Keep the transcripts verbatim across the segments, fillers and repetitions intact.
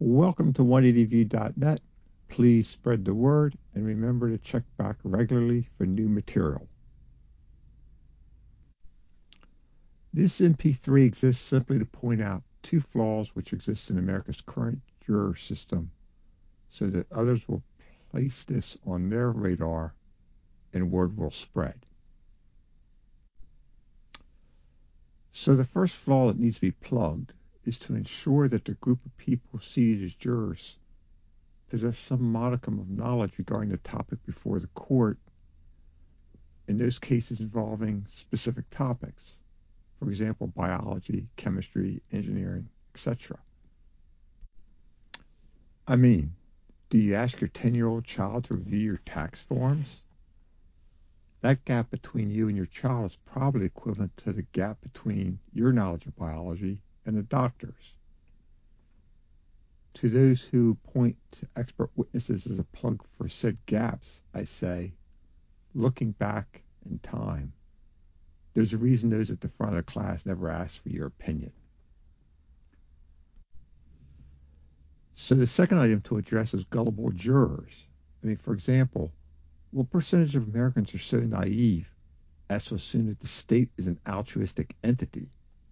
Welcome to one eighty view dot net. Please spread the word and remember to check back regularly for new material. This M P three exists simply to point out two flaws which exist in America's current juror system so that others will place this on their radar and word will spread. So the first flaw that needs to be plugged is to ensure that the group of people seated as jurors possess some modicum of knowledge regarding the topic before the court in those cases involving specific topics, for example, biology, chemistry, engineering, et cetera. I mean, do you ask your ten-year-old child to review your tax forms? That gap between you and your child is probably equivalent to the gap between your knowledge of biology and the doctor's. To those who point to expert witnesses as a plug for said gaps, I say, looking back in time, there's a reason those at the front of the class never asked for your opinion. So the second item to address is gullible jurors. I mean, for example, what percentage of Americans are so naive as to assume that the state is an altruistic entity?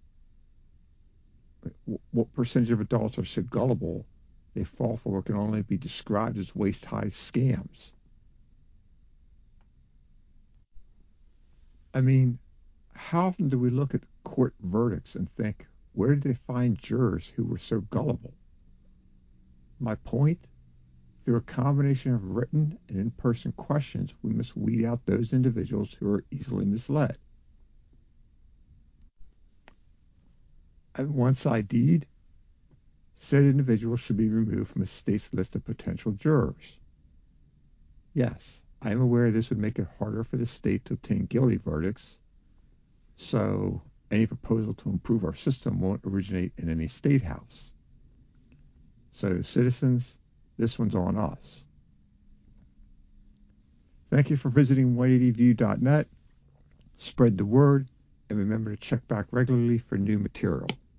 What percentage of adults are so gullible they fall for what can only be described as waist-high scams? I mean, how often do we look at court verdicts and think, where did they find jurors who were so gullible? My point? Through a combination of written and in-person questions, we must weed out those individuals who are easily misled. And once I D'd, said individuals should be removed from a state's list of potential jurors. Yes, I am aware this would make it harder for the state to obtain guilty verdicts, so any proposal to improve our system won't originate in any state house. So, citizens, this one's on us. Thank you for visiting one eighty view dot net. Spread the word, and remember to check back regularly for new material.